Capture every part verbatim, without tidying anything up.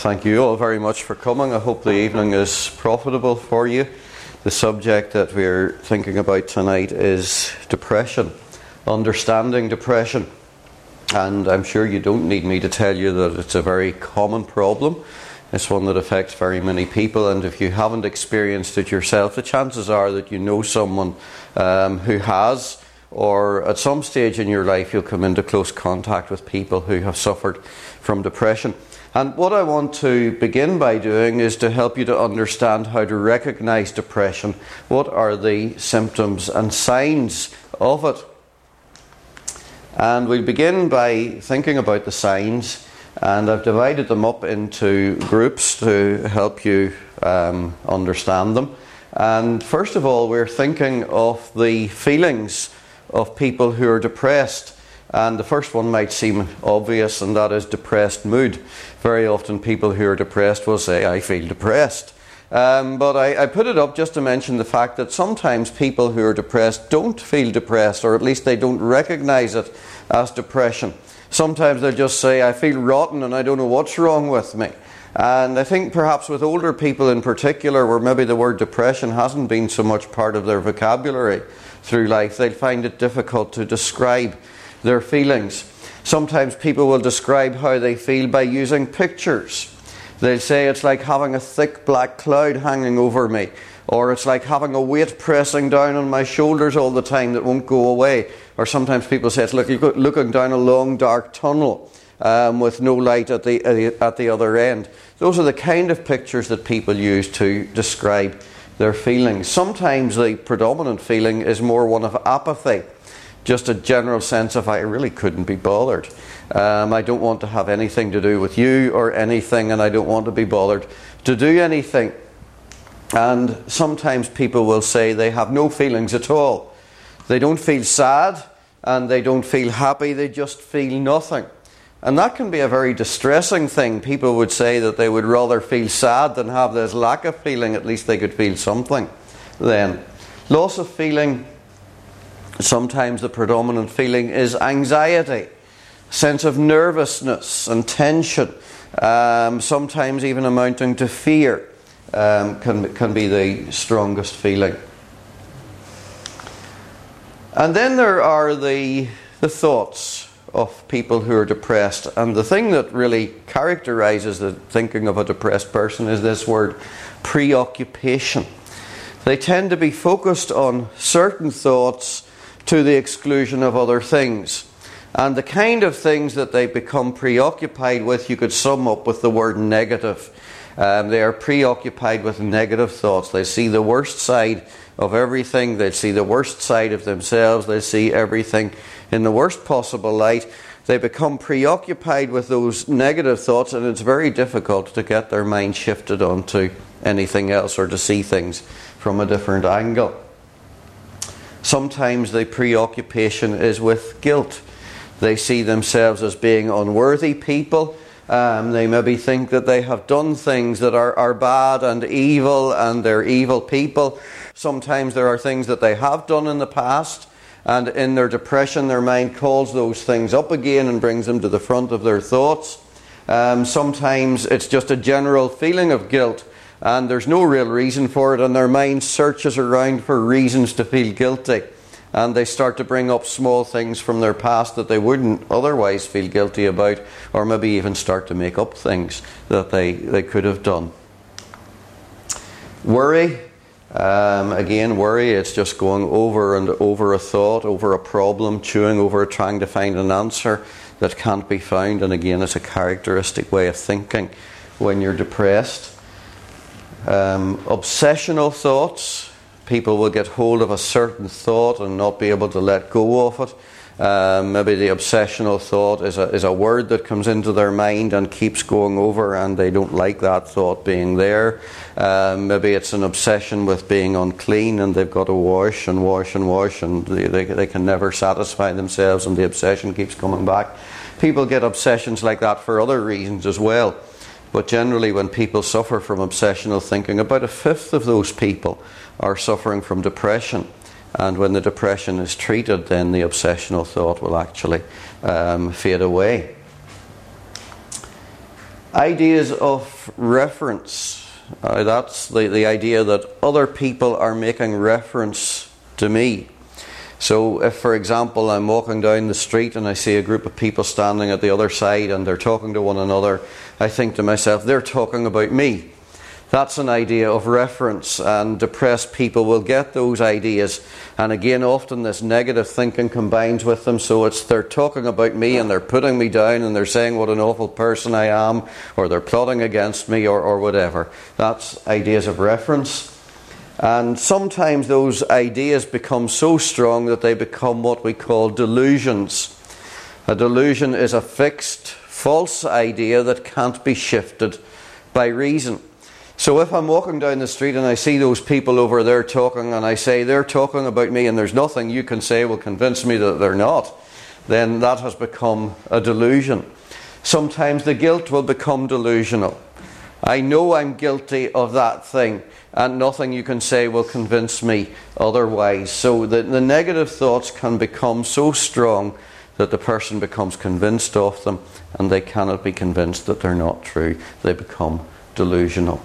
thank you all very much for coming. I hope the evening is profitable for you. The subject that we're thinking about tonight is depression, understanding depression. And I'm sure you don't need me to tell you that it's a very common problem. It's one that affects very many people, and if you haven't experienced it yourself, the chances are that you know someone um, who has, or at some stage in your life you'll come into close contact with people who have suffered from depression. And what I want to begin by doing is to help you to understand how to recognize depression. What are the symptoms and signs of it? And we'll begin by thinking about the signs, and I've divided them up into groups to help you um, understand them. And first of all, we're thinking of the feelings of people who are depressed. And the first one might seem obvious, and that is depressed mood. Very often people who are depressed will say, I feel depressed. Um, but I, I put it up just to mention the fact that sometimes people who are depressed don't feel depressed, or at least they don't recognise it as depression. Sometimes they'll just say, I feel rotten and I don't know what's wrong with me. And I think perhaps with older people in particular, where maybe the word depression hasn't been so much part of their vocabulary through life, they'll find it difficult to describe their feelings. Sometimes people will describe how they feel by using pictures. They'll say it's like having a thick black cloud hanging over me, or it's like having a weight pressing down on my shoulders all the time that won't go away. Or sometimes people say it's like looking down a long dark tunnel um, with no light at the, at the other end. Those are the kind of pictures that people use to describe their feelings. Sometimes the predominant feeling is more one of apathy. Just a general sense of I really couldn't be bothered. Um, I don't want to have anything to do with you or anything, and I don't want to be bothered to do anything. And sometimes people will say they have no feelings at all. They don't feel sad and they don't feel happy, they just feel nothing. And that can be a very distressing thing. People would say that they would rather feel sad than have this lack of feeling. At least they could feel something then. Loss of feeling. Sometimes the predominant feeling is anxiety, sense of nervousness and tension, um, sometimes even amounting to fear um, can, can be the strongest feeling. And then there are the, the thoughts of people who are depressed. And the thing that really characterises the thinking of a depressed person is this word, preoccupation. They tend to be focused on certain thoughts to the exclusion of other things. And the kind of things that they become preoccupied with, you could sum up with the word negative. Um, they are preoccupied with negative thoughts. They see the worst side of everything. They see the worst side of themselves. They see everything in the worst possible light. They become preoccupied with those negative thoughts, and it's very difficult to get their mind shifted onto anything else or to see things from a different angle. Sometimes the preoccupation is with guilt. They see themselves as being unworthy people. Um, they maybe think that they have done things that are, are bad and evil, and they're evil people. Sometimes there are things that they have done in the past, and in their depression their mind calls those things up again and brings them to the front of their thoughts. Um, sometimes it's just a general feeling of guilt, and there's no real reason for it, and their mind searches around for reasons to feel guilty. And they start to bring up small things from their past that they wouldn't otherwise feel guilty about, or maybe even start to make up things that they, they could have done. Worry. Um, again, worry, it's just going over and over a thought, over a problem, chewing over it, trying to find an answer that can't be found. And again, it's a characteristic way of thinking when you're depressed. Um, obsessional thoughts. People will get hold of a certain thought and not be able to let go of it. Um, maybe the obsessional thought is a, is a word that comes into their mind and keeps going over, and they don't like that thought being there. Um, maybe it's an obsession with being unclean, and they've got to wash and wash and wash, and they, they, they can never satisfy themselves, and the obsession keeps coming back. People get obsessions like that for other reasons as well. But generally when people suffer from obsessional thinking, about a fifth of those people are suffering from depression. And when the depression is treated, then the obsessional thought will actually um, fade away. Ideas of reference. Uh, that's the, the idea that other people are making reference to me. So if, for example, I'm walking down the street and I see a group of people standing at the other side and they're talking to one another, I think to myself, they're talking about me. That's an idea of reference, and depressed people will get those ideas. And again, often this negative thinking combines with them, so it's they're talking about me and they're putting me down and they're saying what an awful person I am, or they're plotting against me, or, or whatever. That's ideas of reference. And sometimes those ideas become so strong that they become what we call delusions. A delusion is a fixed, false idea that can't be shifted by reason. So if I'm walking down the street and I see those people over there talking, and I say they're talking about me and there's nothing you can say will convince me that they're not, then that has become a delusion. Sometimes the guilt will become delusional. I know I'm guilty of that thing, and nothing you can say will convince me otherwise. So the, the negative thoughts can become so strong that the person becomes convinced of them, and they cannot be convinced that they're not true. They become delusional.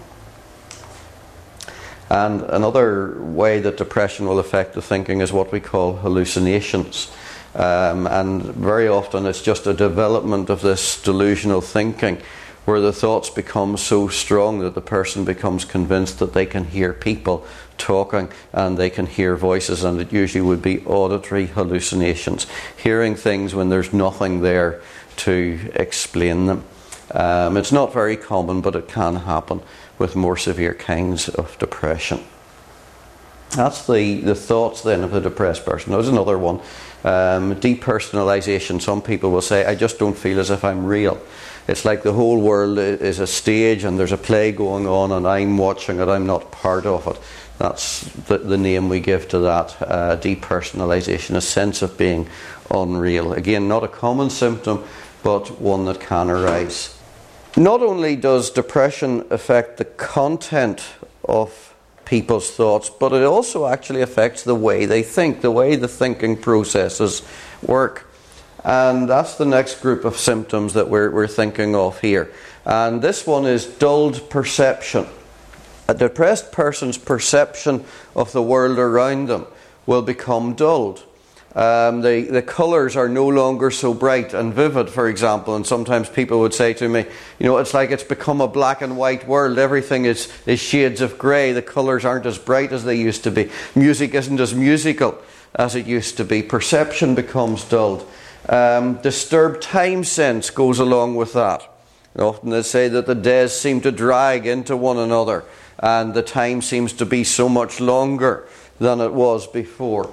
And another way that depression will affect the thinking is what we call hallucinations. Um, and very often it's just a development of this delusional thinking, where the thoughts become so strong that the person becomes convinced that they can hear people talking and they can hear voices, and it usually would be auditory hallucinations, hearing things when there's nothing there to explain them. Um, it's not very common, but it can happen with more severe kinds of depression. That's the, the thoughts then of the depressed person. There's another one, um, depersonalization. Some people will say, I just don't feel as if I'm real. It's like the whole world is a stage and there's a play going on and I'm watching it, I'm not part of it. That's the, the name we give to that, uh, depersonalization, a sense of being unreal. Again, not a common symptom, but one that can arise. Not only does depression affect the content of people's thoughts, but it also actually affects the way they think, the way the thinking processes work. And that's the next group of symptoms that we're, we're thinking of here. And this one is dulled perception. A depressed person's perception of the world around them will become dulled. Um, the, the colours are no longer so bright and vivid, for example, and sometimes people would say to me, you know, it's like it's become a black and white world. Everything is, is shades of grey. The colours aren't as bright as they used to be. Music isn't as musical as it used to be. Perception becomes dulled. Um, disturbed time sense goes along with that. Often they say that the days seem to drag into one another and the time seems to be so much longer than it was before.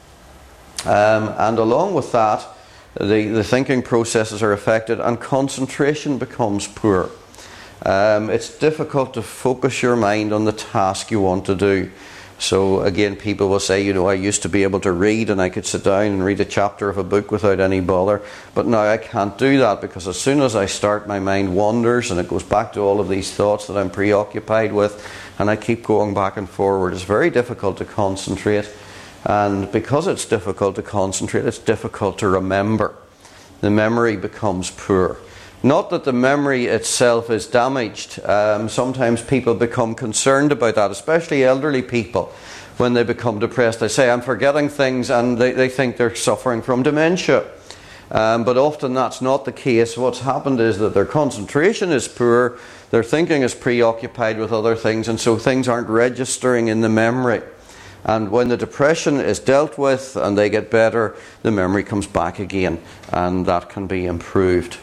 Um, and along with that, the, the thinking processes are affected and concentration becomes poor. Um, it's difficult to focus your mind on the task you want to do. So again, people will say, you know, I used to be able to read and I could sit down and read a chapter of a book without any bother, but now I can't do that because as soon as I start, my mind wanders and it goes back to all of these thoughts that I'm preoccupied with, and I keep going back and forward. It's very difficult to concentrate, and because it's difficult to concentrate, it's difficult to remember. The memory becomes poor. Not that the memory itself is damaged. Um, sometimes people become concerned about that, especially elderly people. When they become depressed, they say, I'm forgetting things, and they, they think they're suffering from dementia. Um, but often that's not the case. What's happened is that their concentration is poor, their thinking is preoccupied with other things, and so things aren't registering in the memory. And when the depression is dealt with and they get better, the memory comes back again, and that can be improved.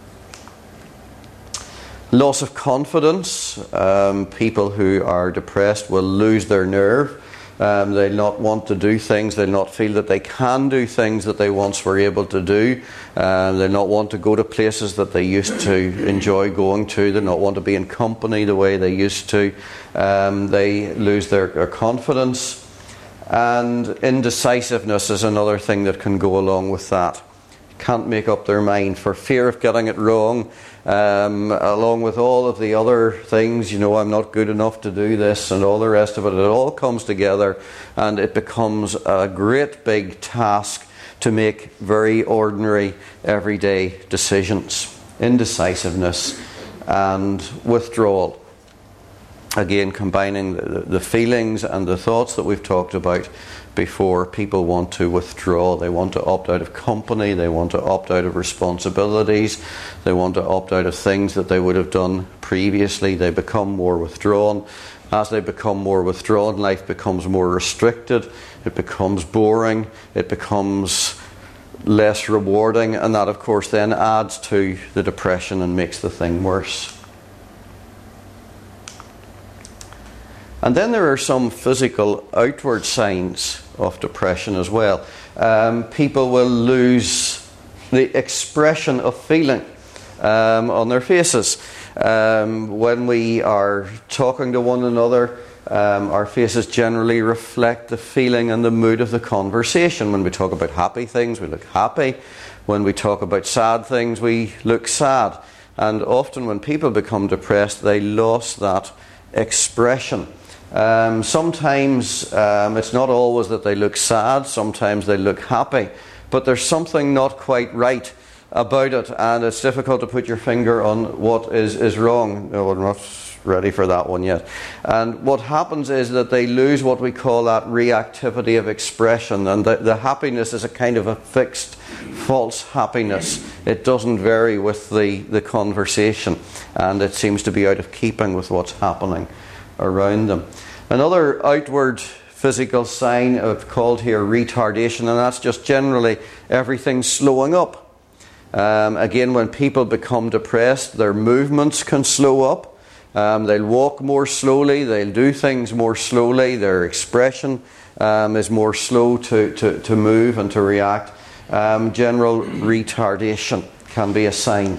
Loss of confidence. Um, people who are depressed will lose their nerve. Um, they'll not want to do things. They'll not feel that they can do things that they once were able to do. Uh, they'll not want to go to places that they used to enjoy going to. They'll not want to be in company the way they used to. Um, they lose their, their confidence. And indecisiveness is another thing that can go along with that. Can't make up their mind for fear of getting it wrong, um, along with all of the other things. You know, I'm not good enough to do this and all the rest of it. It all comes together and it becomes a great big task to make very ordinary, everyday decisions. Indecisiveness and withdrawal. Again, combining the, the feelings and the thoughts that we've talked about before. People want to withdraw. They want to opt out of company. They want to opt out of responsibilities. They want to opt out of things that they would have done previously. They become more withdrawn. As they become more withdrawn, life becomes more restricted. It becomes boring. It becomes less rewarding. And that, of course, then adds to the depression and makes the thing worse. And then there are some physical outward signs of depression as well. Um, people will lose the expression of feeling um, on their faces. Um, when we are talking to one another, um, our faces generally reflect the feeling and the mood of the conversation. When we talk about happy things, we look happy. When we talk about sad things, we look sad. And often when people become depressed, they lost that expression. Um, sometimes um, it's not always that they look sad, sometimes they look happy, but there's something not quite right about it, and it's difficult to put your finger on what is, is wrong. No, we're not ready for that one yet. And what happens is that they lose what we call that reactivity of expression, and the, the happiness is a kind of a fixed, false happiness. It doesn't vary with the, the conversation, and it seems to be out of keeping with what's happening around them. Another outward physical sign I've called here retardation, and that's just generally everything slowing up. Um, again, when people become depressed, their movements can slow up. Um, they'll walk more slowly, they'll do things more slowly, their expression um, is more slow to, to, to move and to react. Um, general retardation can be a sign.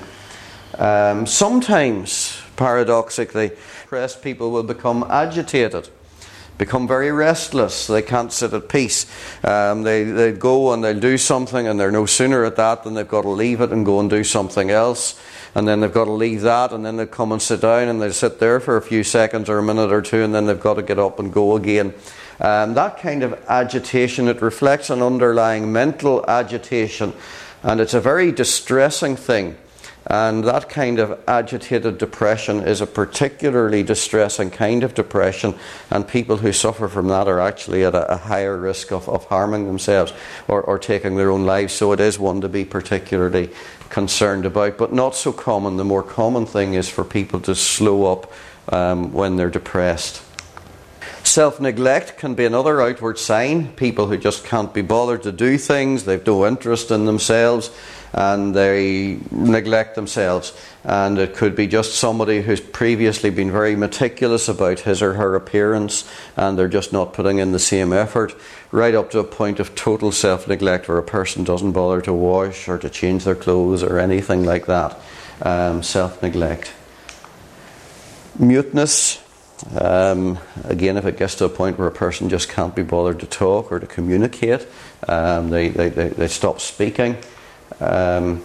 Um, sometimes, paradoxically, depressed people will become agitated, become very restless. They can't sit at peace. Um, they, they go and they'll do something, and they're no sooner at that than they've got to leave it and go and do something else. And then they've got to leave that, and then they come and sit down, and they sit there for a few seconds or a minute or two, and then they've got to get up and go again. Um, that kind of agitation, it reflects an underlying mental agitation, and it's a very distressing thing. And that kind of agitated depression is a particularly distressing kind of depression, and people who suffer from that are actually at a, a higher risk of, of harming themselves or, or taking their own lives. So it is one to be particularly concerned about, but not so common. The more common thing is for people to slow up um, when they're depressed. Self-neglect can be another outward sign. People who just can't be bothered to do things, they've no interest in themselves, and they neglect themselves. And it could be just somebody who's previously been very meticulous about his or her appearance, and they're just not putting in the same effort, right up to a point of total self-neglect where a person doesn't bother to wash or to change their clothes or anything like that. Um, self-neglect. Muteness. Um, again, if it gets to a point where a person just can't be bothered to talk or to communicate, um, they, they, they, they stop speaking. Um,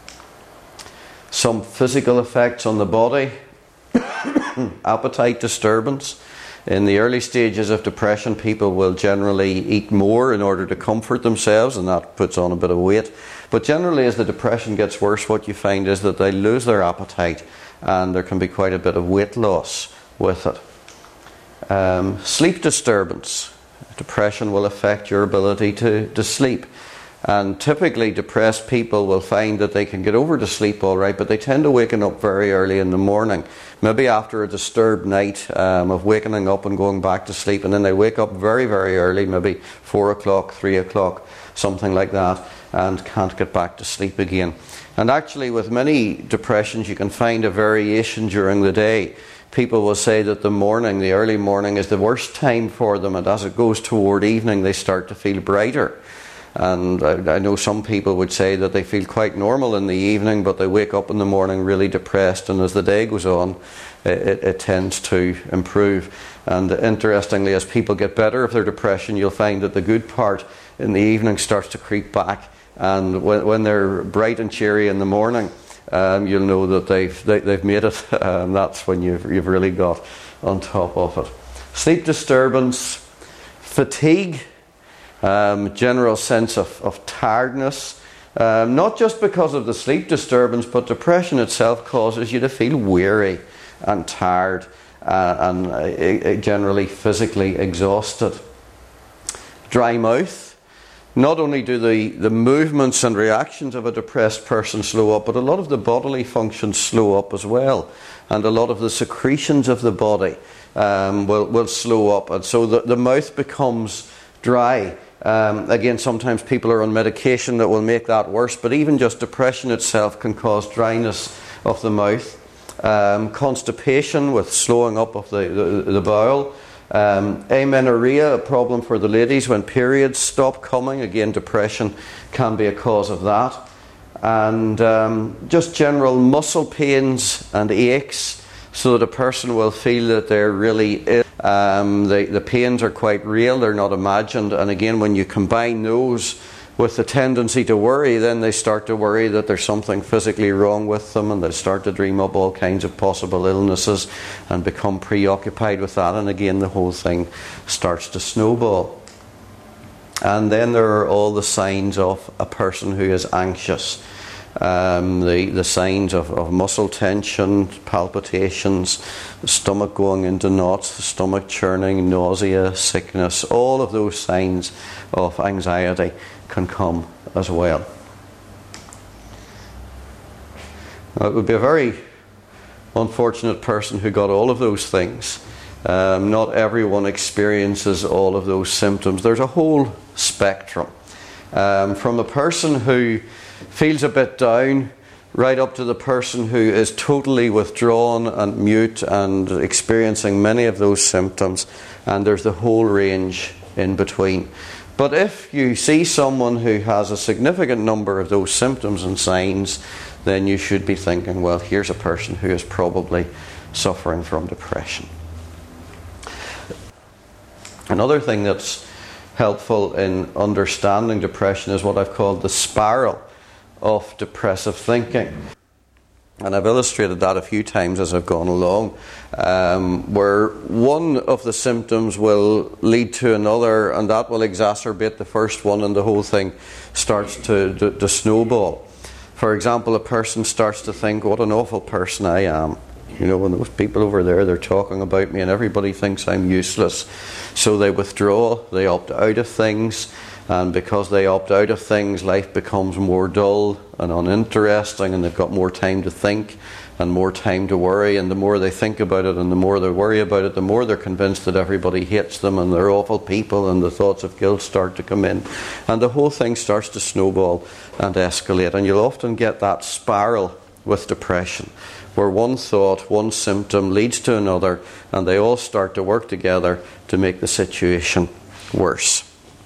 some physical effects on the body. Appetite disturbance. In the early stages of depression, people will generally eat more in order to comfort themselves, and that puts on a bit of weight. But generally, as the depression gets worse, what you find is that they lose their appetite, and there can be quite a bit of weight loss with it. Um, sleep disturbance. Depression will affect your ability to, to sleep. And typically depressed people will find that they can get over to sleep all right, but they tend to waken up very early in the morning. Maybe after a disturbed night um, of waking up and going back to sleep, and then they wake up very, very early, maybe four o'clock, three o'clock, something like that, and can't get back to sleep again. And actually with many depressions you can find a variation during the day. People will say that the morning, the early morning, is the worst time for them, and as it goes toward evening they start to feel brighter. And I, I know some people would say that they feel quite normal in the evening, but they wake up in the morning really depressed, and as the day goes on it, it tends to improve. And interestingly, as people get better of their depression, you'll find that the good part in the evening starts to creep back, and when, when they're bright and cheery in the morning, um, you'll know that they've, they, they've made it, and that's when you've, you've really got on top of it. Sleep disturbance, fatigue, Um, general sense of, of tiredness, Um, not just because of the sleep disturbance, but depression itself causes you to feel weary and tired uh, and uh, generally physically exhausted. Dry mouth. Not only do the, the movements and reactions of a depressed person slow up, but a lot of the bodily functions slow up as well. And a lot of the secretions of the body um, will, will slow up. And so the, the mouth becomes dry. Um, again, sometimes people are on medication that will make that worse, but even just depression itself can cause dryness of the mouth. Um, constipation with slowing up of the, the, the bowel. Um, amenorrhea, a problem for the ladies when periods stop coming. Again, depression can be a cause of that. And um, just general muscle pains and aches, so that a person will feel that they're really ill. Um, the, the pains are quite real, they're not imagined. And again, when you combine those with the tendency to worry, then they start to worry that there's something physically wrong with them, and they start to dream up all kinds of possible illnesses and become preoccupied with that. And again, the whole thing starts to snowball. And then there are all the signs of a person who is anxious. Um, the, the signs of, of muscle tension, palpitations, the stomach going into knots, the stomach churning, nausea, sickness, all of those signs of anxiety can come as well. Now, it would be a very unfortunate person who got all of those things. Um, not everyone experiences all of those symptoms. There's a whole spectrum. Um, from a person who feels a bit down, right up to the person who is totally withdrawn and mute and experiencing many of those symptoms, and there's the whole range in between. But if you see someone who has a significant number of those symptoms and signs, then you should be thinking, well, here's a person who is probably suffering from depression. Another thing that's helpful in understanding depression is what I've called the spiral of depressive thinking. And I've illustrated that a few times as I've gone along, um, where one of the symptoms will lead to another, and that will exacerbate the first one, and the whole thing starts to, to, to snowball. For example, a person starts to think, what an awful person I am. You know, when those people over there, they're talking about me and everybody thinks I'm useless. So they withdraw, they opt out of things. And because they opt out of things, life becomes more dull and uninteresting, and they've got more time to think and more time to worry. And the more they think about it and the more they worry about it, the more they're convinced that everybody hates them and they're awful people, and the thoughts of guilt start to come in. And the whole thing starts to snowball and escalate. And you'll often get that spiral with depression, where one thought, one symptom leads to another, and they all start to work together to make the situation worse.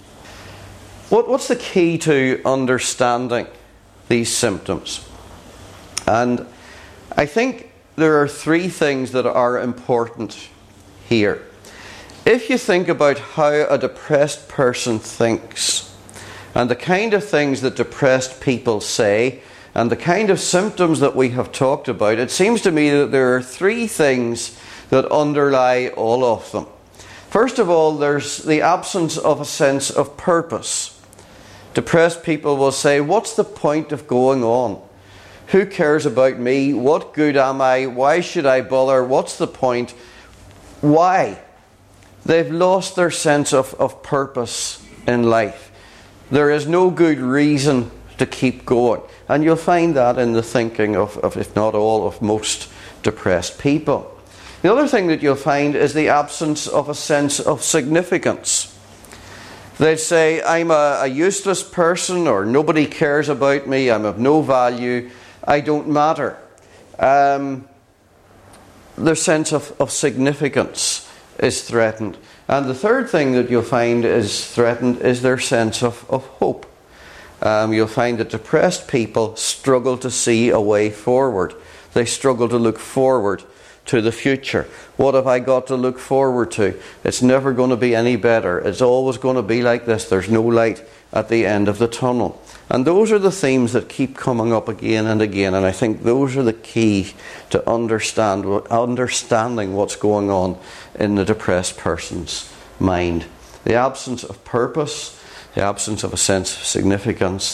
What, what's the key to understanding these symptoms? And I think there are three things that are important here. If you think about how a depressed person thinks, and the kind of things that depressed people say, and the kind of symptoms that we have talked about, it seems to me that there are three things that underlie all of them. First of all, there's the absence of a sense of purpose. Depressed people will say, what's the point of going on? Who cares about me? What good am I? Why should I bother? What's the point? Why? They've lost their sense of, of purpose in life. There is no good reason to keep going. And you'll find that in the thinking of, of, if not all, of most depressed people. The other thing that you'll find is the absence of a sense of significance. They'd say, I'm a, a useless person, or nobody cares about me, I'm of no value, I don't matter. Um, their sense of, of significance is threatened. And the third thing that you'll find is threatened is their sense of, of hope. Um, you'll find that depressed people struggle to see a way forward. They struggle to look forward to the future. What have I got to look forward to? It's never going to be any better. It's always going to be like this. There's no light at the end of the tunnel. And those are the themes that keep coming up again and again. And I think those are the key to understand understanding what's going on in the depressed person's mind. The absence of purpose, the absence of a sense of significance,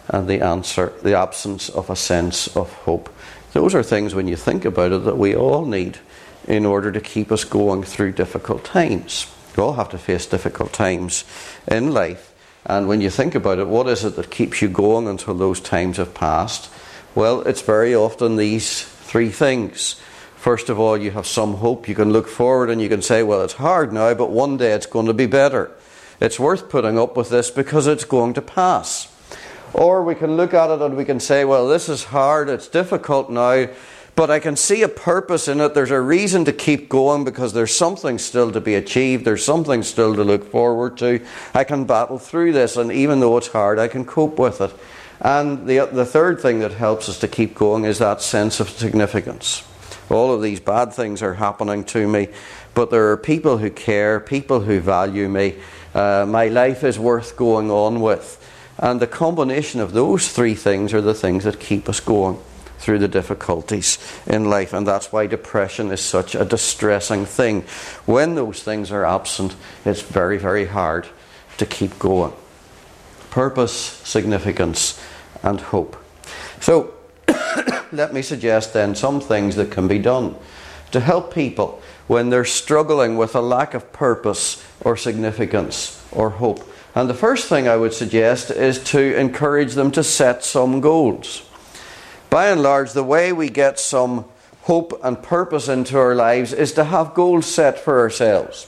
and the answer, the absence of a sense of hope. Those are things, when you think about it, that we all need in order to keep us going through difficult times. We all have to face difficult times in life. And when you think about it, what is it that keeps you going until those times have passed? Well, it's very often these three things. First of all, you have some hope. You can look forward and you can say, well, it's hard now, but one day it's going to be better. It's worth putting up with this because it's going to pass. Or we can look at it and we can say, well, this is hard, it's difficult now, but I can see a purpose in it. There's a reason to keep going because there's something still to be achieved. There's something still to look forward to. I can battle through this, and even though it's hard, I can cope with it. And the, the third thing that helps us to keep going is that sense of significance. All of these bad things are happening to me, but there are people who care, people who value me. Uh, my life is worth going on with. And the combination of those three things are the things that keep us going through the difficulties in life. And that's why depression is such a distressing thing. When those things are absent, it's very, very hard to keep going. Purpose, significance, and hope. So, let me suggest then some things that can be done to help people when they're struggling with a lack of purpose or significance or hope. And the first thing I would suggest is to encourage them to set some goals. By and large, the way we get some hope and purpose into our lives is to have goals set for ourselves.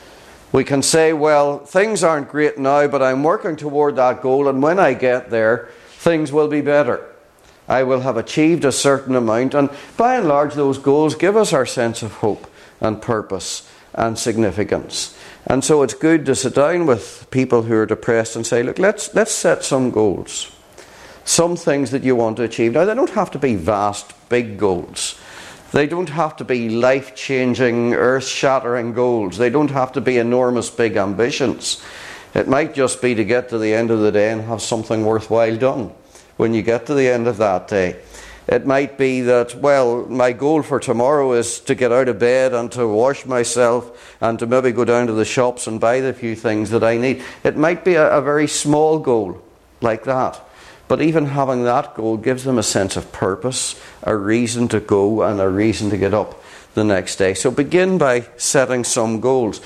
We can say, well, things aren't great now, but I'm working toward that goal, and when I get there, things will be better. I will have achieved a certain amount, and by and large, those goals give us our sense of hope and purpose and significance. And so it's good to sit down with people who are depressed and say, look, let's let's set some goals. Some things that you want to achieve. Now, they don't have to be vast, big goals. They don't have to be life-changing, earth-shattering goals. They don't have to be enormous, big ambitions. It might just be to get to the end of the day and have something worthwhile done when you get to the end of that day. It might be that, well, my goal for tomorrow is to get out of bed and to wash myself and to maybe go down to the shops and buy the few things that I need. It might be a, a very small goal like that. But even having that goal gives them a sense of purpose, a reason to go and a reason to get up the next day. So begin by setting some goals.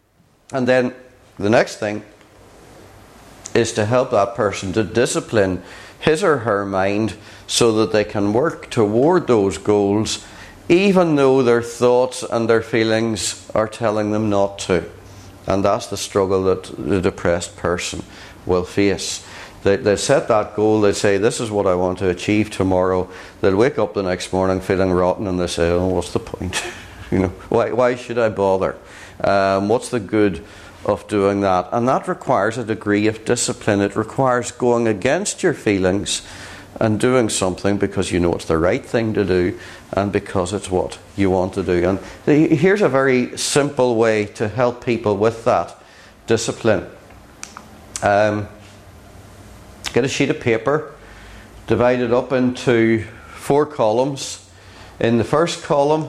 And then the next thing is to help that person to discipline his or her mind so that they can work toward those goals even though their thoughts and their feelings are telling them not to. And that's the struggle that the depressed person will face. They, they set that goal, they say, this is what I want to achieve tomorrow. They'll wake up the next morning feeling rotten and they say, oh, what's the point? you know, why, why should I bother? Um, what's the good of doing that? And that requires a degree of discipline. It requires going against your feelings and doing something because you know it's the right thing to do and because it's what you want to do. And the, here's a very simple way to help people with that discipline. Um, get a sheet of paper, divide it up into four columns. In the first column,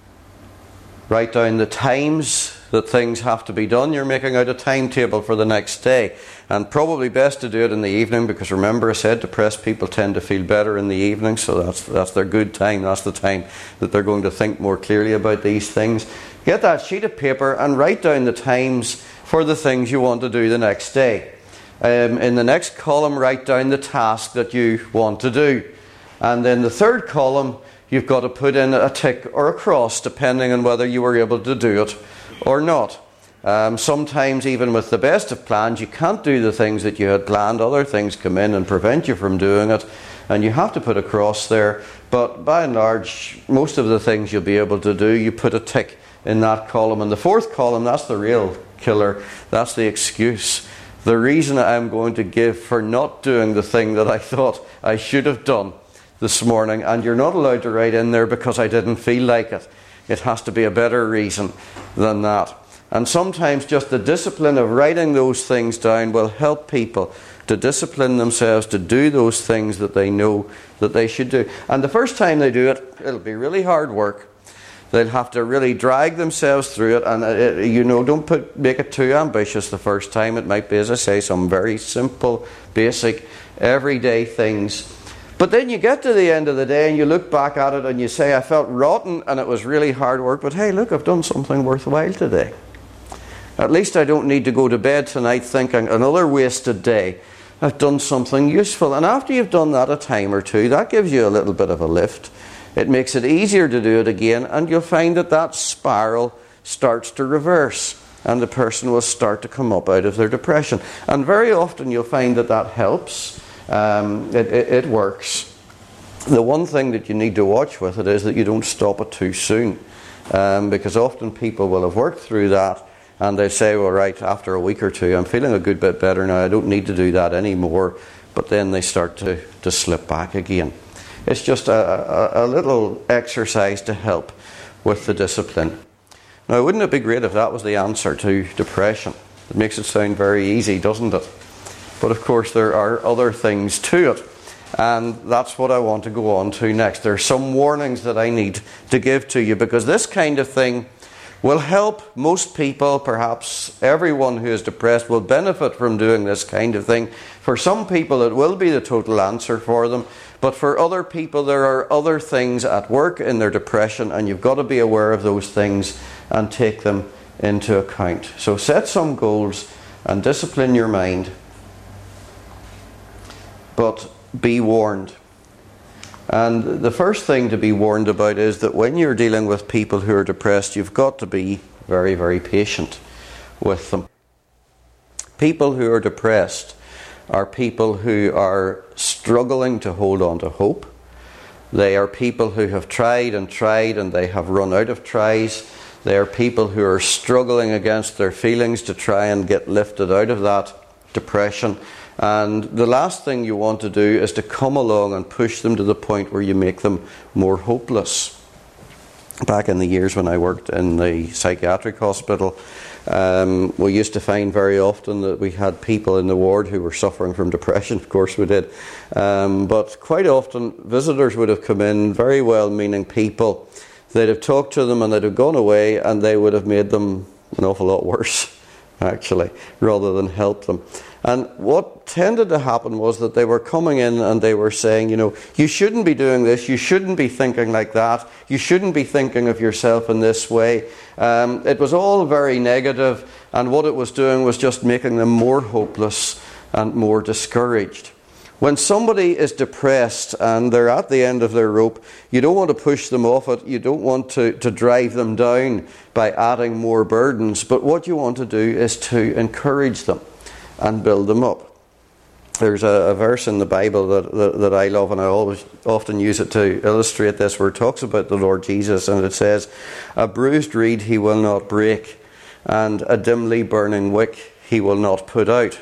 write down the times that things have to be done. You're making out a timetable for the next day. And probably best to do it in the evening because remember I said depressed people tend to feel better in the evening, so that's that's their good time. That's the time that they're going to think more clearly about these things. Get that sheet of paper and write down the times for the things you want to do the next day. Um, in the next column, write down the task that you want to do. And then the third column, you've got to put in a tick or a cross depending on whether you were able to do it or not. Um, sometimes even with the best of plans you can't do the things that you had planned. Other things come in and prevent you from doing it and you have to put a cross there, but by and large most of the things you'll be able to do, you put a tick in that column. And the fourth column, that's the real killer. That's the excuse, the reason I'm going to give for not doing the thing that I thought I should have done this morning. And you're not allowed to write in there because I didn't feel like it. It has to be a better reason than that. And sometimes just the discipline of writing those things down will help people to discipline themselves to do those things that they know that they should do. And the first time they do it, it'll be really hard work. They'll have to really drag themselves through it, and it, you know, don't put make it too ambitious the first time. It might be, as I say, some very simple, basic, everyday things. But then you get to the end of the day and you look back at it and you say, I felt rotten and it was really hard work, but hey, look, I've done something worthwhile today. At least I don't need to go to bed tonight thinking another wasted day. I've done something useful. And after you've done that a time or two, that gives you a little bit of a lift. It makes it easier to do it again, and you'll find that that spiral starts to reverse, and the person will start to come up out of their depression. And very often you'll find that that helps. Um, it, it, it works. The one thing that you need to watch with it is that you don't stop it too soon, um, because often people will have worked through that and they say, well, right, after a week or two I'm feeling a good bit better now, I don't need to do that anymore, but then they start to, to slip back again. It's just a, a, a little exercise to help with the discipline. Now, wouldn't it be great if that was the answer to depression? It makes it sound very easy, doesn't it? But of course there are other things to it, and that's what I want to go on to next. There are some warnings that I need to give to you, because this kind of thing will help most people. Perhaps everyone who is depressed will benefit from doing this kind of thing. For some people it will be the total answer for them, but for other people there are other things at work in their depression, and you've got to be aware of those things and take them into account. So set some goals and discipline your mind. But be warned. And the first thing to be warned about is that when you're dealing with people who are depressed, you've got to be very, very patient with them. People who are depressed are people who are struggling to hold on to hope. They are people who have tried and tried and they have run out of tries. They are people who are struggling against their feelings to try and get lifted out of that depression. And the last thing you want to do is to come along and push them to the point where you make them more hopeless. Back in the years when I worked in the psychiatric hospital, um, we used to find very often that we had people in the ward who were suffering from depression. Of course we did. Um, but quite often visitors would have come in, very well-meaning people. They'd have talked to them and they'd have gone away, and they would have made them an awful lot worse, actually, rather than help them. And what tended to happen was that they were coming in and they were saying, you know, you shouldn't be doing this, you shouldn't be thinking like that, you shouldn't be thinking of yourself in this way. Um, it was all very negative, and what it was doing was just making them more hopeless and more discouraged. When somebody is depressed and they're at the end of their rope, you don't want to push them off it, you don't want to, to drive them down by adding more burdens, but what you want to do is to encourage them and build them up. There's a, a verse in the Bible that, that, that I love, and I always often use it to illustrate this, where it talks about the Lord Jesus, and it says, a bruised reed he will not break, and a dimly burning wick he will not put out.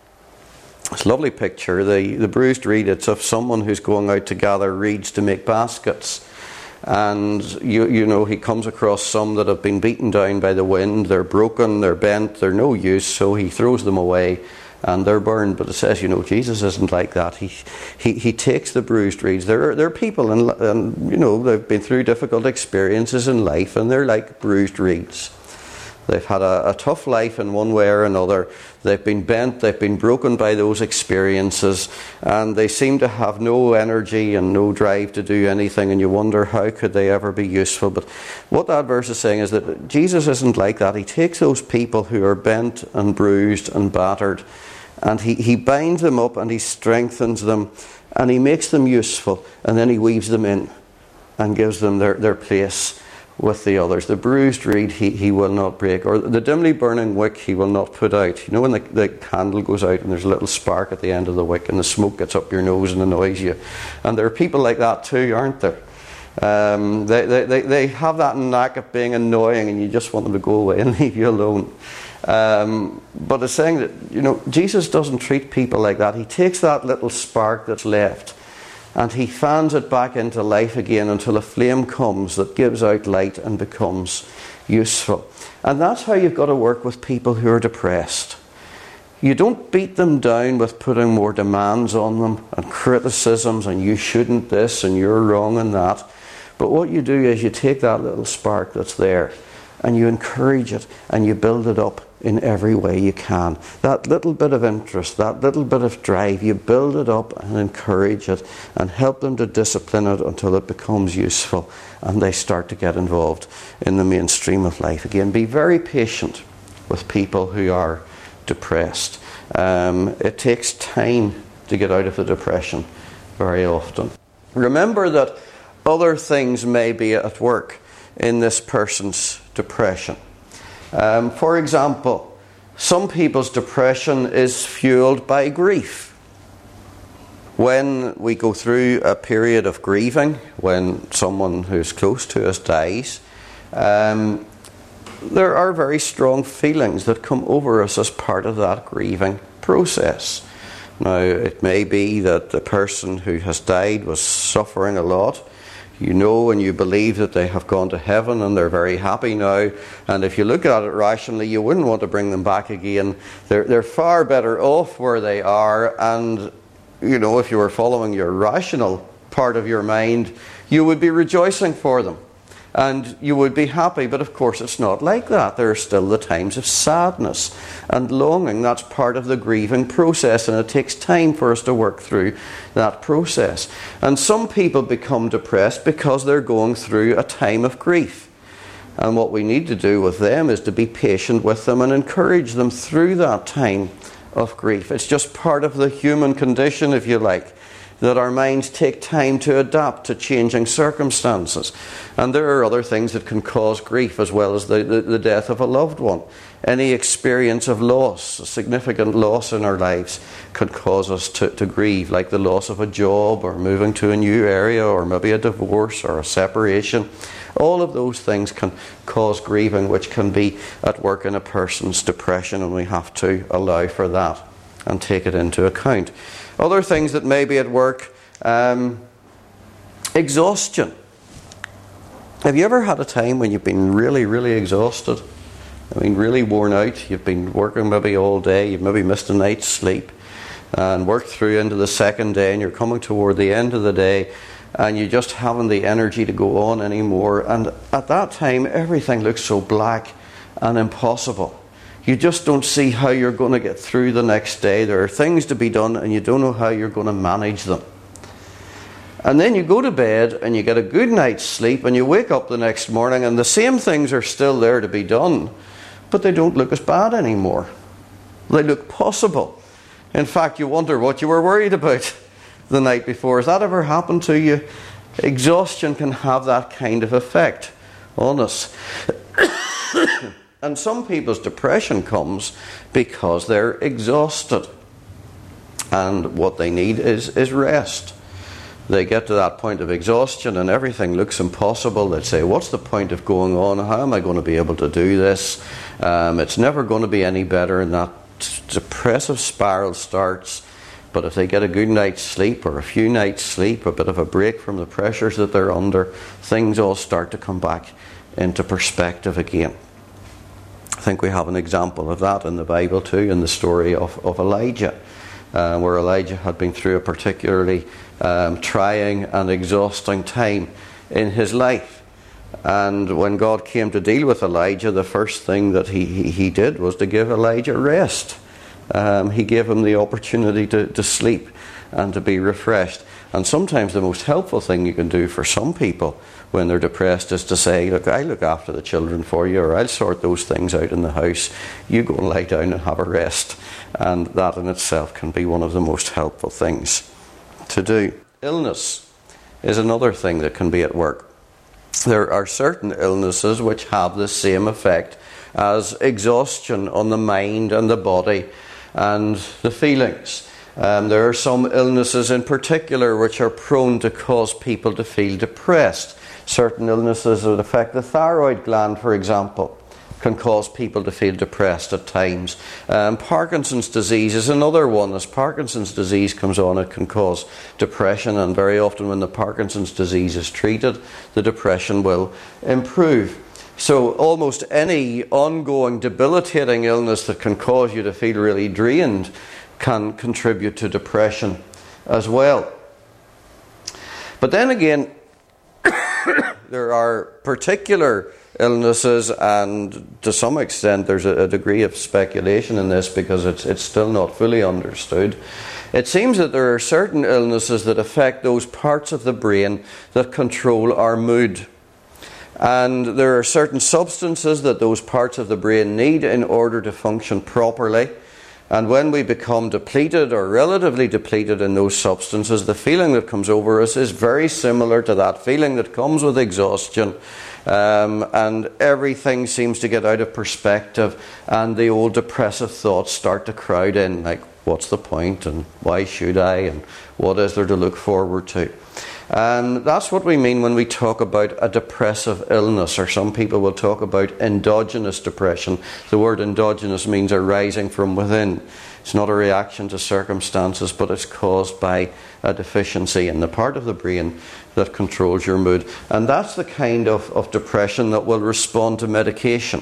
It's a lovely picture. The, the bruised reed, it's of someone who's going out to gather reeds to make baskets. And you you know he comes across some that have been beaten down by the wind. They're broken, they're bent, they're no use, so he throws them away and they're burned. But it says, you know, Jesus isn't like that. He he, he takes the bruised reeds. There are, there are people, and, and you know, they've been through difficult experiences in life, and they're like bruised reeds. They've had a, a tough life in one way or another. They've been bent, they've been broken by those experiences, and they seem to have no energy and no drive to do anything, and you wonder how could they ever be useful. But what that verse is saying is that Jesus isn't like that. He takes those people who are bent and bruised and battered, and he, he binds them up and he strengthens them, and he makes them useful, and then he weaves them in and gives them their, their place with the others. The bruised reed he, he will not break, or the dimly burning wick he will not put out. You know when the, the candle goes out and there's a little spark at the end of the wick and the smoke gets up your nose and annoys you? And there are people like that too, aren't there? Um, they, they, they, they have that knack of being annoying, and you just want them to go away and leave you alone. Um, but it's saying that, you know, Jesus doesn't treat people like that. He takes that little spark that's left and he fans it back into life again until a flame comes that gives out light and becomes useful. And that's how you've got to work with people who are depressed. You don't beat them down with putting more demands on them and criticisms and you shouldn't this and you're wrong and that. But what you do is you take that little spark that's there and you encourage it and you build it up in every way you can. That little bit of interest, that little bit of drive, you build it up and encourage it and help them to discipline it until it becomes useful and they start to get involved in the mainstream of life again. Be very patient with people who are depressed. Um, it takes time to get out of the depression very often. Remember that other things may be at work in this person's depression. Um, for example, some people's depression is fueled by grief. When we go through a period of grieving, when someone who's close to us dies, um, there are very strong feelings that come over us as part of that grieving process. Now, it may be that the person who has died was suffering a lot. You know and you believe that they have gone to heaven and they're very happy now. And if you look at it rationally, you wouldn't want to bring them back again. They're, they're far better off where they are. And, you know, if you were following your rational part of your mind, you would be rejoicing for them. And you would be happy, but of course it's not like that. There are still the times of sadness and longing. That's part of the grieving process, and it takes time for us to work through that process. And some people become depressed because they're going through a time of grief. And what we need to do with them is to be patient with them and encourage them through that time of grief. It's just part of the human condition, if you like, that our minds take time to adapt to changing circumstances. And there are other things that can cause grief as well as the, the, the death of a loved one. Any experience of loss, a significant loss in our lives, could cause us to, to grieve, like the loss of a job or moving to a new area or maybe a divorce or a separation. All of those things can cause grieving, which can be at work in a person's depression, and we have to allow for that and take it into account. Other things that may be at work, um, exhaustion. Have you ever had a time when you've been really, really exhausted? I mean, really worn out. You've been working maybe all day, you've maybe missed a night's sleep, and worked through into the second day, and you're coming toward the end of the day, and you just haven't the energy to go on anymore. And at that time, everything looks so black and impossible. You just don't see how you're going to get through the next day. There are things to be done and you don't know how you're going to manage them. And then you go to bed and you get a good night's sleep and you wake up the next morning and the same things are still there to be done, but they don't look as bad anymore. They look possible. In fact, you wonder what you were worried about the night before. Has that ever happened to you? Exhaustion can have that kind of effect on us. And some people's depression comes because they're exhausted. And what they need is, is rest. They get to that point of exhaustion and everything looks impossible. They say, what's the point of going on? How am I going to be able to do this? Um, it's never going to be any better. And that depressive spiral starts. But if they get a good night's sleep or a few nights' sleep, a bit of a break from the pressures that they're under, things all start to come back into perspective again. I think we have an example of that in the Bible too, in the story of, of Elijah, uh, where Elijah had been through a particularly um, trying and exhausting time in his life. And when God came to deal with Elijah, the first thing that he, he, he did was to give Elijah rest. Um, he gave him the opportunity to, to sleep and to be refreshed. And sometimes the most helpful thing you can do for some people when they're depressed is to say, look, I look after the children for you, or I'll sort those things out in the house. You go and lie down and have a rest. And that in itself can be one of the most helpful things to do. Illness is another thing that can be at work. There are certain illnesses which have the same effect as exhaustion on the mind and the body and the feelings. Um, there are some illnesses in particular which are prone to cause people to feel depressed. Certain illnesses that affect the thyroid gland, for example, can cause people to feel depressed at times. Um, Parkinson's disease is another one. As Parkinson's disease comes on, it can cause depression, and very often when the Parkinson's disease is treated, the depression will improve. So almost any ongoing debilitating illness that can cause you to feel really drained can contribute to depression as well. But then again, There are particular illnesses, and to some extent there's a, a degree of speculation in this because it's, it's still not fully understood. It seems that there are certain illnesses that affect those parts of the brain that control our mood. And there are certain substances that those parts of the brain need in order to function properly. And when we become depleted or relatively depleted in those substances, the feeling that comes over us is very similar to that feeling that comes with exhaustion. Um, and everything seems to get out of perspective, and the old depressive thoughts start to crowd in, like, what's the point, and why should I, and what is there to look forward to? And that's what we mean when we talk about a depressive illness, or some people will talk about endogenous depression. The word endogenous means arising from within. It's not a reaction to circumstances, but it's caused by a deficiency in the part of the brain that controls your mood. And that's the kind of, of depression that will respond to medication.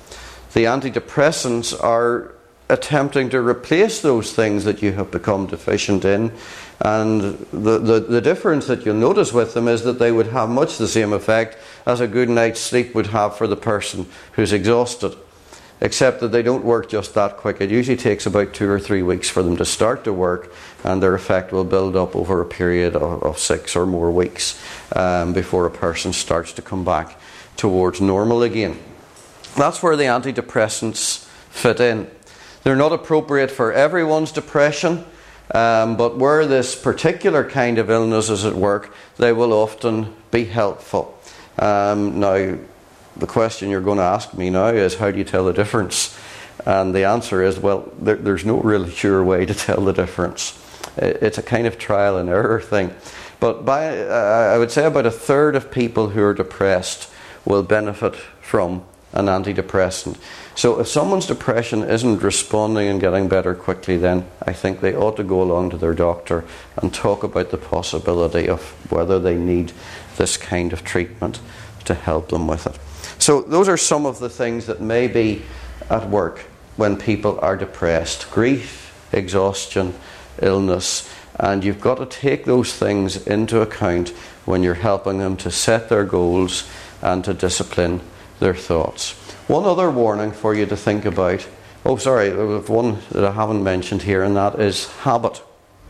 The antidepressants are attempting to replace those things that you have become deficient in. And the, the, the difference that you'll notice with them is that they would have much the same effect as a good night's sleep would have for the person who's exhausted, except that they don't work just that quick. It usually takes about two or three weeks for them to start to work, and their effect will build up over a period of, of six or more weeks um, before a person starts to come back towards normal again. That's where the antidepressants fit in. They're not appropriate for everyone's depression, um, but where this particular kind of illness is at work, they will often be helpful. Um, now, the question you're going to ask me now is, how do you tell the difference? And the answer is, well, there, there's no really sure way to tell the difference. It's a kind of trial and error thing. But by, uh, I would say about a third of people who are depressed will benefit from an antidepressant. So if someone's depression isn't responding and getting better quickly, then I think they ought to go along to their doctor and talk about the possibility of whether they need this kind of treatment to help them with it. So those are some of the things that may be at work when people are depressed. Grief, exhaustion, illness. And you've got to take those things into account when you're helping them to set their goals and to discipline their thoughts. One other warning for you to think about. Oh, sorry, there's one that I haven't mentioned here, and that is habit.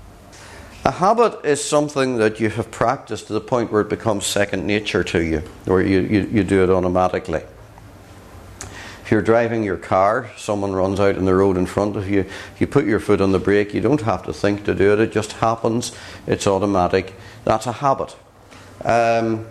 A habit is something that you have practiced to the point where it becomes second nature to you, or you, you, you do it automatically. If you're driving your car, someone runs out in the road in front of you, you put your foot on the brake, you don't have to think to do it, it just happens, it's automatic. That's a habit. Um,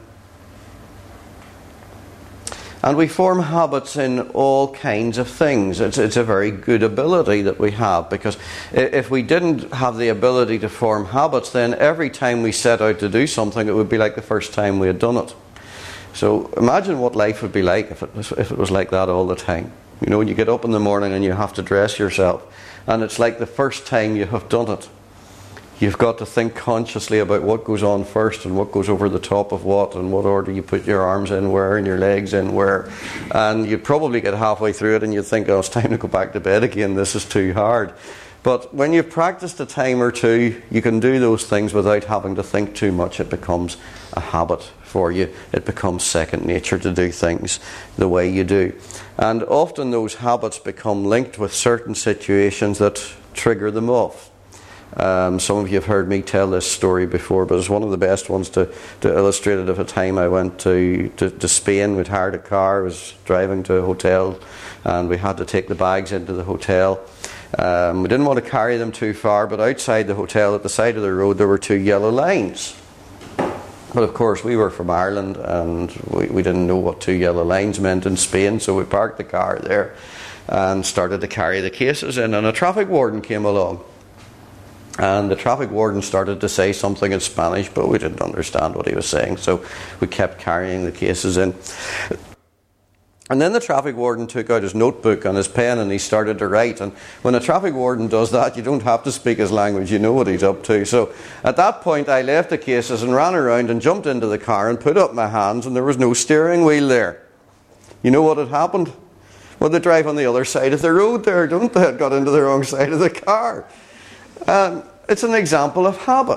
And we form habits in all kinds of things. It's, it's a very good ability that we have, because if we didn't have the ability to form habits, then every time we set out to do something, it would be like the first time we had done it. So imagine what life would be like if it was, if it was like that all the time. You know, when you get up in the morning and you have to dress yourself, and it's like the first time you have done it. You've got to think consciously about what goes on first and what goes over the top of what, and what order you put your arms in where and your legs in where. And you'd probably get halfway through it and you'd think, oh, it's time to go back to bed again, this is too hard. But when you've practiced a time or two, you can do those things without having to think too much. It becomes a habit for you. It becomes second nature to do things the way you do. And often those habits become linked with certain situations that trigger them off. Um, some of you have heard me tell this story before, but it's one of the best ones to, to illustrate it. Of a time I went to, to, to Spain. We'd hired a car, I was driving to a hotel, and we had to take the bags into the hotel. Um, we didn't want to carry them too far, but outside the hotel at the side of the road there were two yellow lines. But of course we were from Ireland, and we, we didn't know what two yellow lines meant in Spain, so we parked the car there and started to carry the cases in, and a traffic warden came along. And the traffic warden started to say something in Spanish, but we didn't understand what he was saying, so we kept carrying the cases in. And then the traffic warden took out his notebook and his pen and he started to write. And when a traffic warden does that, you don't have to speak his language, you know what he's up to. So at that point I left the cases and ran around and jumped into the car and put up my hands, and there was no steering wheel there. You know what had happened? Well, they drive on the other side of the road there, don't they? Got into the wrong side of the car. Um, it's an example of habit.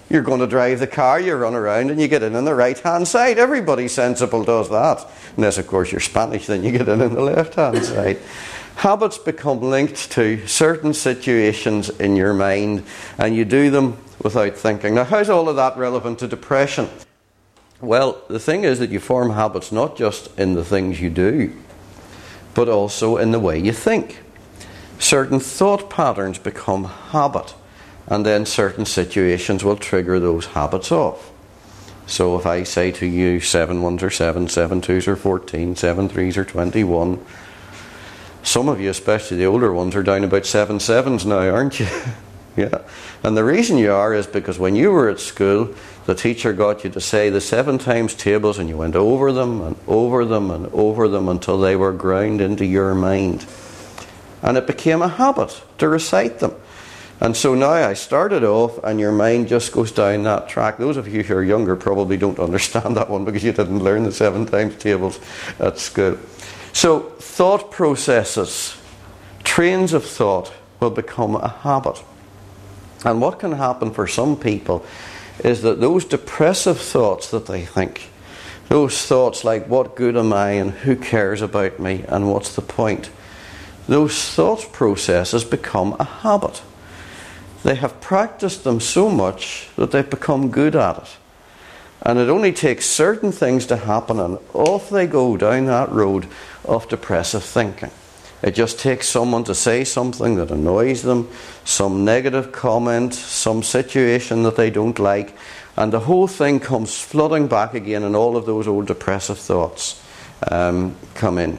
You're going to drive the car, you run around and you get in on the right-hand side. Everybody sensible does that. Unless, of course, you're Spanish, then you get in on the left-hand side. Habits become linked to certain situations in your mind, and you do them without thinking. Now, how's all of that relevant to depression? Well, the thing is that you form habits not just in the things you do, but also in the way you think. Certain thought patterns become habit, and then certain situations will trigger those habits off. So if I say to you, seven ones are seven, seven twos are fourteen, seven threes are twenty-one, some of you, especially the older ones, are down about seven sevens now, aren't you? Yeah. And the reason you are is because when you were at school, the teacher got you to say the seven times tables, and you went over them and over them and over them until they were ground into your mind. And it became a habit to recite them. And so now I started off, and your mind just goes down that track. Those of you who are younger probably don't understand that one because you didn't learn the seven times tables at school. So thought processes, trains of thought, will become a habit. And what can happen for some people is that those depressive thoughts that they think, those thoughts like, what good am I and who cares about me and what's the point, those thought processes become a habit. They have practiced them so much that they've become good at it. And it only takes certain things to happen, and off they go down that road of depressive thinking. It just takes someone to say something that annoys them, some negative comment, some situation that they don't like, and the whole thing comes flooding back again, and all of those old depressive thoughts um, come in.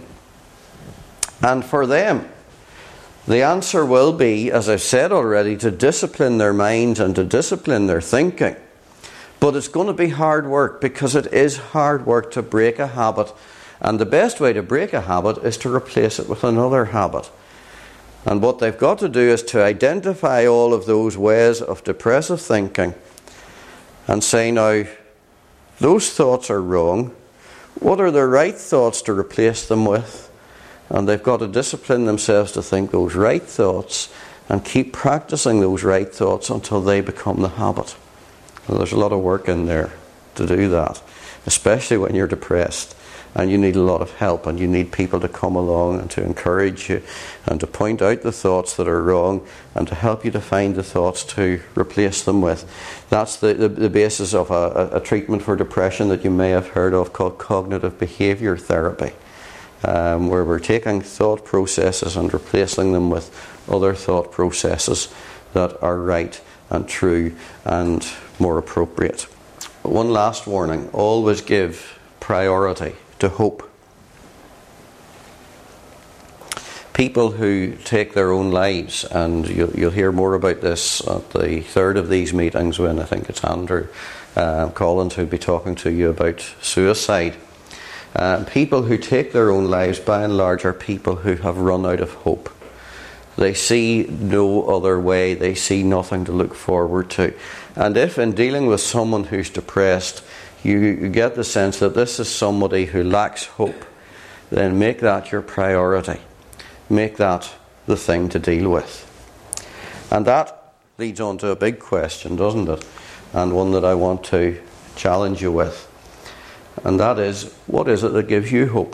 And for them, the answer will be, as I've said already, to discipline their minds and to discipline their thinking. But it's going to be hard work, because it is hard work to break a habit. And the best way to break a habit is to replace it with another habit. And what they've got to do is to identify all of those ways of depressive thinking and say, now, those thoughts are wrong. What are the right thoughts to replace them with? And they've got to discipline themselves to think those right thoughts and keep practicing those right thoughts until they become the habit. Well, there's a lot of work in there to do that, especially when you're depressed and you need a lot of help, and you need people to come along and to encourage you and to point out the thoughts that are wrong and to help you to find the thoughts to replace them with. That's the, the, the basis of a, a treatment for depression that you may have heard of called cognitive behaviour therapy. Um, where we're taking thought processes and replacing them with other thought processes that are right and true and more appropriate. One last warning: always give priority to hope. People who take their own lives, and you'll, you'll hear more about this at the third of these meetings when I think it's Andrew uh, Collins who'll be talking to you about suicide. Uh, people who take their own lives, by and large, are people who have run out of hope. They see no other way. They see nothing to look forward to. And if in dealing with someone who's depressed, you, you get the sense that this is somebody who lacks hope, then make that your priority. Make that the thing to deal with. And that leads on to a big question, doesn't it? And one that I want to challenge you with. And that is, what is it that gives you hope?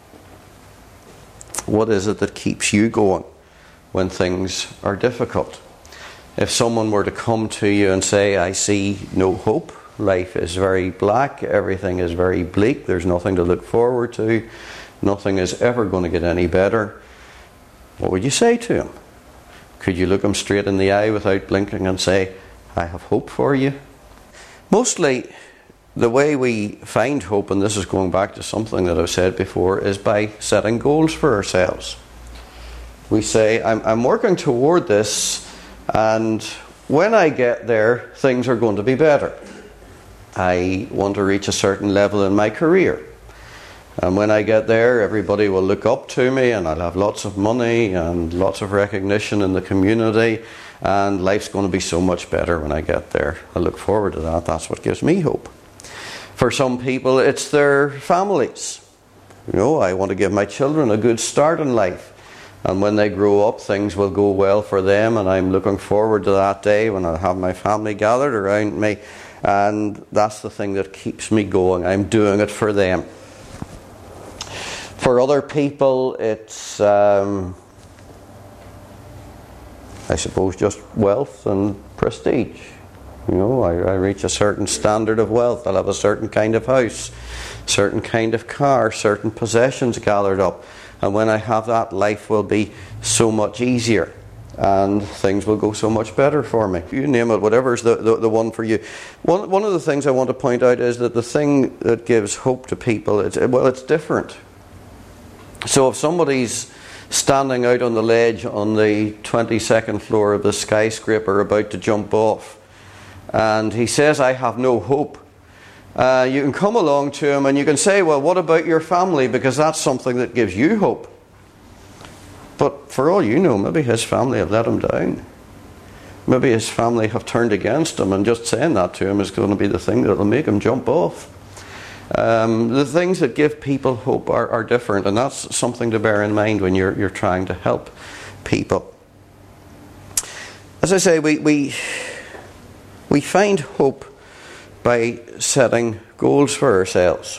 What is it that keeps you going when things are difficult? If someone were to come to you and say, I see no hope, life is very black, everything is very bleak, there's nothing to look forward to, nothing is ever going to get any better, what would you say to him? Could you look him straight in the eye without blinking and say, I have hope for you? Mostly, the way we find hope, and this is going back to something that I've said before, is by setting goals for ourselves. We say, I'm, I'm working toward this, and when I get there, things are going to be better. I want to reach a certain level in my career. And when I get there, everybody will look up to me, and I'll have lots of money and lots of recognition in the community, and life's going to be so much better when I get there. I look forward to that. That's what gives me hope. For some people, it's their families. You know, I want to give my children a good start in life. And when they grow up, things will go well for them, and I'm looking forward to that day when I'll have my family gathered around me. And that's the thing that keeps me going. I'm doing it for them. For other people, it's, um, I suppose, just wealth and prestige. You know, I, I reach a certain standard of wealth. I'll have a certain kind of house, certain kind of car, certain possessions gathered up. And when I have that, life will be so much easier. And things will go so much better for me. You name it, whatever's the, the, the one for you. One, one of the things I want to point out is that the thing that gives hope to people, it's, well, it's different. So if somebody's standing out on the ledge on the twenty-second floor of the skyscraper about to jump off, and he says, I have no hope, uh, you can come along to him and you can say, well, what about your family? Because that's something that gives you hope. But for all you know, maybe his family have let him down. Maybe his family have turned against him, and just saying that to him is going to be the thing that will make him jump off. Um, the things that give people hope are, are different, and that's something to bear in mind when you're, you're trying to help people. As I say, we, we, we find hope by setting goals for ourselves.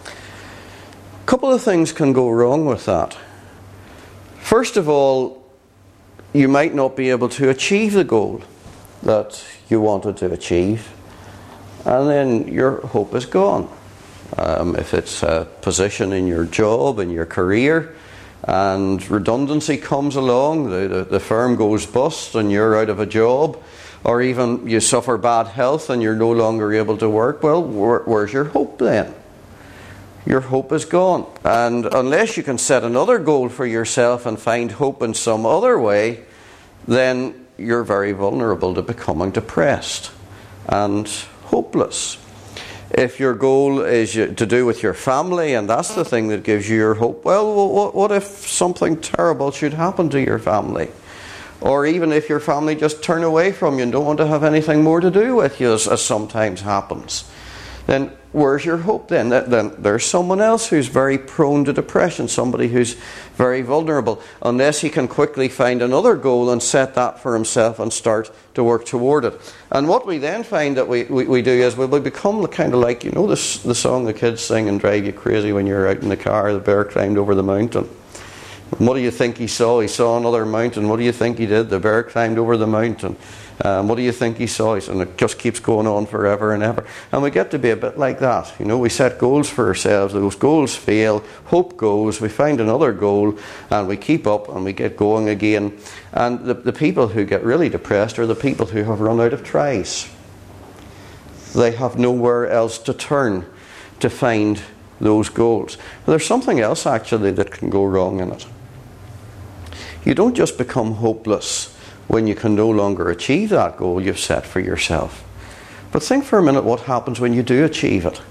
A couple of things can go wrong with that. First of all, you might not be able to achieve the goal that you wanted to achieve, and then your hope is gone. Um, if it's a position in your job, in your career, and redundancy comes along, the, the, the firm goes bust and you're out of a job, or even you suffer bad health and you're no longer able to work, well, where, where's your hope then? Your hope is gone. And unless you can set another goal for yourself and find hope in some other way, then you're very vulnerable to becoming depressed and hopeless. If your goal is to do with your family, and that's the thing that gives you your hope, well, what if something terrible should happen to your family? Or even if your family just turn away from you and don't want to have anything more to do with you, as, as sometimes happens, then where's your hope then? Then there's someone else who's very prone to depression, somebody who's very vulnerable, unless he can quickly find another goal and set that for himself and start to work toward it. And what we then find that we, we, we do is we, we become kind of like, you know, this, the song the kids sing and drive you crazy when you're out in the car, the bear climbed over the mountain. And what do you think he saw? He saw another mountain. What do you think he did? The bear climbed over the mountain. Um, what do you think he saw? And it just keeps going on forever and ever. And we get to be a bit like that. You know, we set goals for ourselves. Those goals fail. Hope goes. We find another goal and we keep up and we get going again. And the, the people who get really depressed are the people who have run out of tries. They have nowhere else to turn to find those goals. And there's something else actually that can go wrong in it. You don't just become hopeless when you can no longer achieve that goal you've set for yourself. But think for a minute what happens when you do achieve it.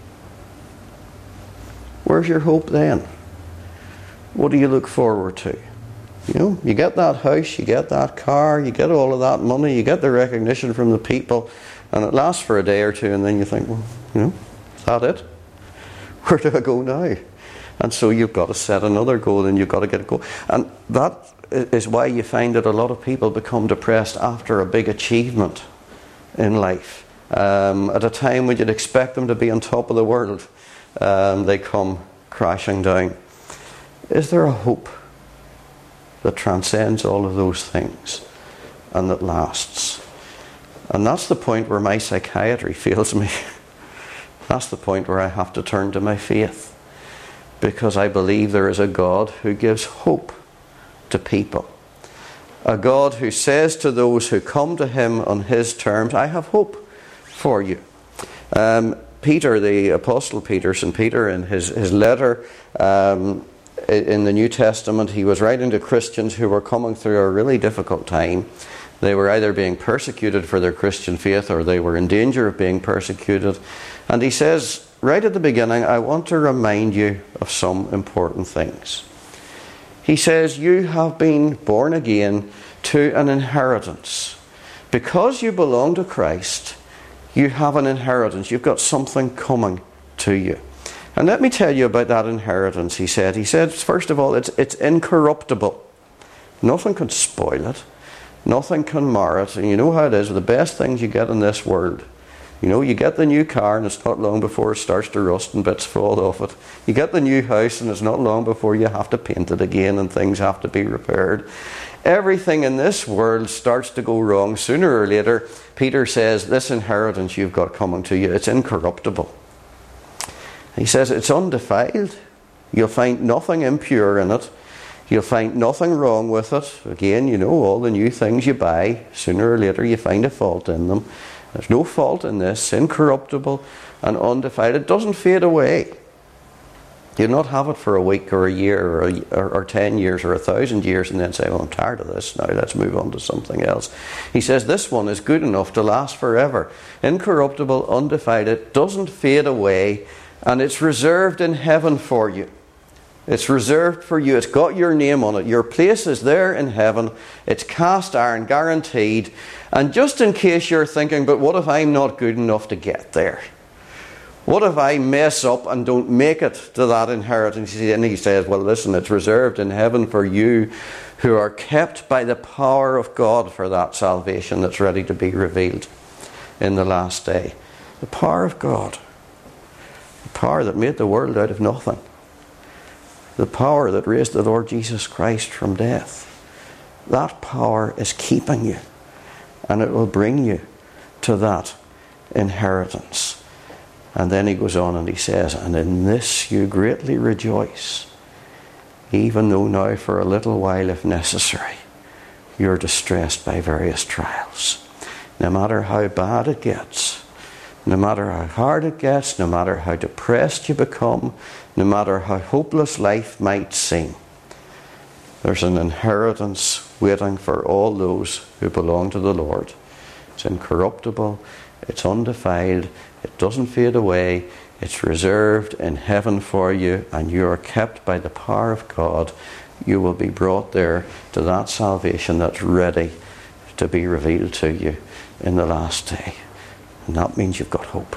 Where's your hope then? What do you look forward to? You know, you get that house, you get that car, you get all of that money, you get the recognition from the people, and it lasts for a day or two, and then you think, well, you know, is that it? Where do I go now? And so you've got to set another goal, and you've got to get a goal. And that is why you find that a lot of people become depressed after a big achievement in life. Um, at a time when you'd expect them to be on top of the world, um, they come crashing down. Is there a hope that transcends all of those things and that lasts? And that's the point where my psychiatry fails me. That's the point where I have to turn to my faith, because I believe there is a God who gives hope to people. A God who says to those who come to him on his terms, I have hope for you. Um, Peter, the Apostle Peter, Saint Peter, in his, his letter um, in the New Testament, he was writing to Christians who were coming through a really difficult time. They were either being persecuted for their Christian faith, or they were in danger of being persecuted. And he says, right at the beginning, I want to remind you of some important things. He says, you have been born again to an inheritance. Because you belong to Christ, you have an inheritance. You've got something coming to you. And let me tell you about that inheritance, he said. He said, first of all, it's, it's incorruptible. Nothing can spoil it. Nothing can mar it. And you know how it is with the best things you get in this world. You know, you get the new car and it's not long before it starts to rust and bits fall off it. You get the new house and it's not long before you have to paint it again and things have to be repaired. Everything in this world starts to go wrong sooner or later. Peter says, this inheritance you've got coming to you, it's incorruptible. He says it's undefiled. You'll find nothing impure in it. You'll find nothing wrong with it. Again, you know, all the new things you buy, sooner or later you find a fault in them. There's no fault in this, incorruptible and undefiled. It doesn't fade away. You'll not have it for a week or a year or, a, or, or ten years or a thousand years and then say, well, I'm tired of this now, let's move on to something else. He says this one is good enough to last forever. Incorruptible, undefiled, it doesn't fade away, and it's reserved in heaven for you. It's reserved for you. It's got your name on it. Your place is there in heaven. It's cast iron, guaranteed. And just in case you're thinking, but what if I'm not good enough to get there? What if I mess up and don't make it to that inheritance? And he says, well, listen, it's reserved in heaven for you who are kept by the power of God for that salvation that's ready to be revealed in the last day. The power of God. The power that made the world out of nothing. The power that raised the Lord Jesus Christ from death. That power is keeping you. And it will bring you to that inheritance. And then he goes on and he says, and in this you greatly rejoice, even though now for a little while, if necessary, you're distressed by various trials. No matter how bad it gets, no matter how hard it gets, no matter how depressed you become, no matter how hopeless life might seem, there's an inheritance waiting for all those who belong to the Lord. It's incorruptible, it's undefiled, it doesn't fade away, it's reserved in heaven for you, and you are kept by the power of God. You will be brought there to that salvation that's ready to be revealed to you in the last day. And that means you've got hope.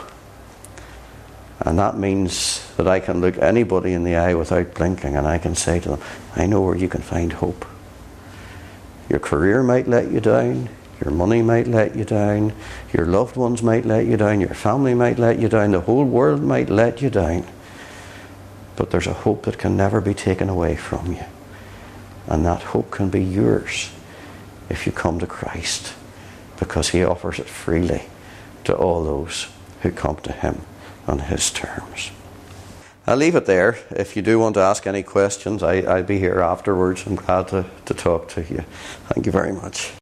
And that means that I can look anybody in the eye without blinking and I can say to them, I know where you can find hope. Your career might let you down. Your money might let you down. Your loved ones might let you down. Your family might let you down. The whole world might let you down. But there's a hope that can never be taken away from you. And that hope can be yours if you come to Christ, because he offers it freely to all those who come to him on his terms. I'll leave it there. If you do want to ask any questions, I, I'll be here afterwards. I'm glad to, to talk to you. Thank you very much.